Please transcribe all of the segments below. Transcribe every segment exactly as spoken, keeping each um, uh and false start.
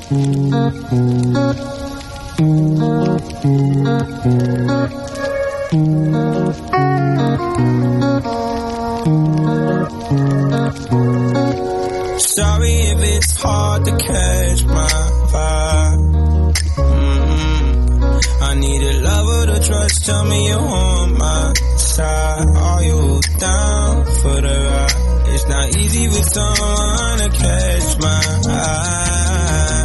Sorry if it's hard to catch my vibe. Mm-hmm. I need a lover to trust. Tell me you're on my side. Are you down for the ride? It's not easy with someone to catch my eye.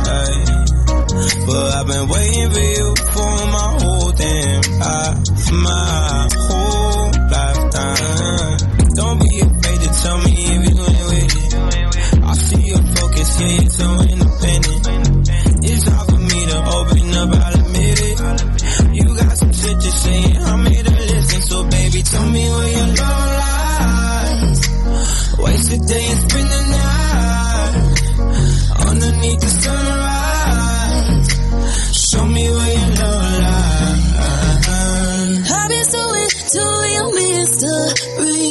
But I've been waiting for you for my whole damn life, my whole lifetime. Don't be afraid to tell me if you ain't with it. I see your focus, yeah, you're so independent. It's hard for me to open up, I'll admit it. You got some shit to say, and I'm here to listen. So baby, tell me where your love lies. Waste the day and spend the night underneath the sunrise. Show me where your love lies. I've been so into your mystery.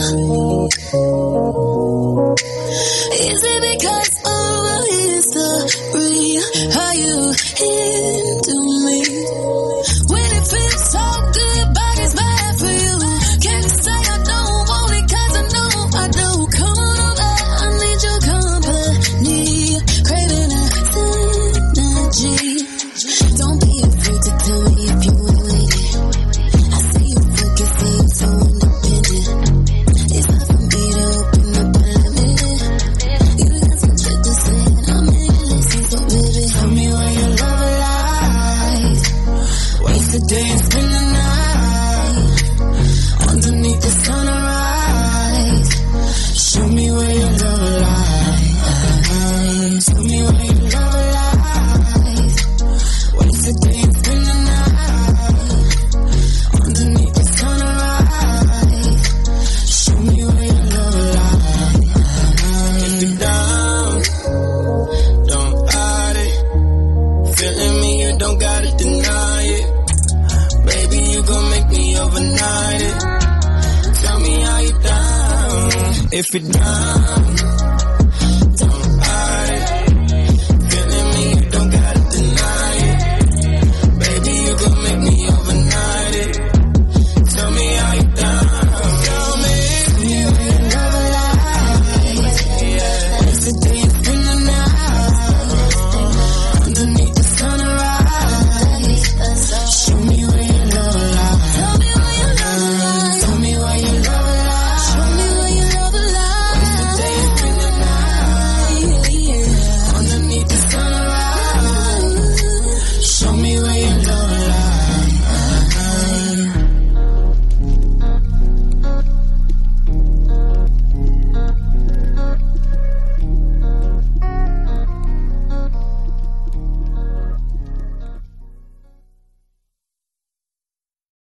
Is it because of a history? Are you into me? When it feels so good, but it's bad for you. Can't say I don't want it, cause I know I do. Come on over, I need your company. Craving that synergy. Don't be afraid to tell me if you ain't with it. I see you focus, see you so independent. It's hard for me to open up, but I admit it. You got some shit to say, and I'm here to listen. So baby, tell me where your love lies. Waste the day and spend the night underneath the sunrise. Show me where your love lies. Tell me where your love lies. Waste the day and spend the night underneath the sunrise. Show me where your love lies. If you're down, don't hide it. Feeling me, you don't gotta deny it. Baby, you gon' make me overnight it. Tell me how you down. If you're down,